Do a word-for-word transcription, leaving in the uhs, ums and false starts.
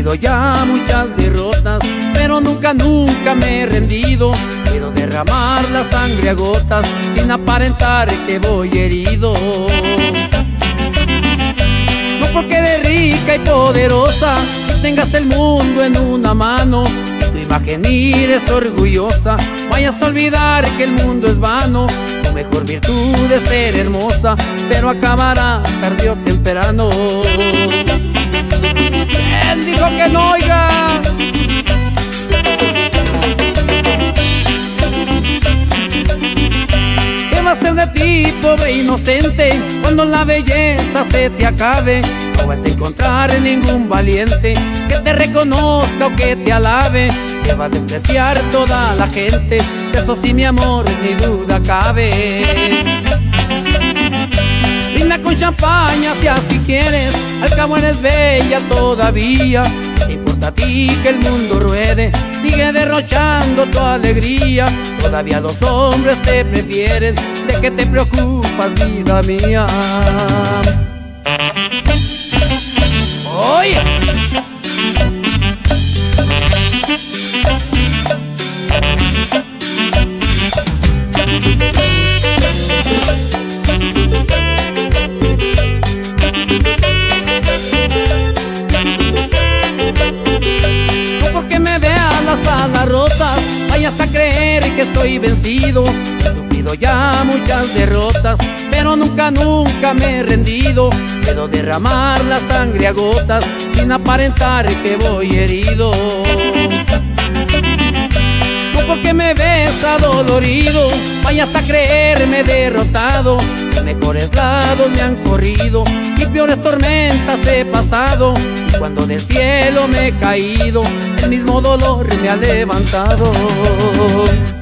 sufrido ya muchas derrotas, pero nunca, nunca me he rendido. Quiero derramar la sangre a gotas, sin aparentar que voy herido. No porque eres rica y poderosa, tengas el mundo en una mano, tu imagen eres orgullosa, vayas a olvidar que el mundo es vano. Tu mejor virtud es ser hermosa, pero acabará tarde o temprano. ¿Quién dijo que no, oiga? ¿Qué va a ser de ti, pobre inocente, cuando la belleza se te acabe? No vas a encontrar ningún valiente que te reconozca o que te alabe. Te va a despreciar toda la gente, de eso sí, mi amor, ni duda cabe. Brinda con champaña si así quieres, al cabo eres bella todavía. ¿Qué importa a ti que el mundo ruede? Sigue derrochando tu alegría. Todavía los hombres te prefieren, ¿de qué te preocupas, vida mía? ¡Oye! No porque me veas las alas rotas vayas a creer que estoy vencido. He sufrido ya muchas derrotas, pero nunca, nunca me he rendido. Quiero derramar la sangre a gotas, sin aparentar que voy herido. No porque me ves adolorido vayas a creerme derrotado. Mis mejores lados me han corrido y peores tormentas he pasado. Y cuando del cielo me he caído, el mismo dolor me ha levantado.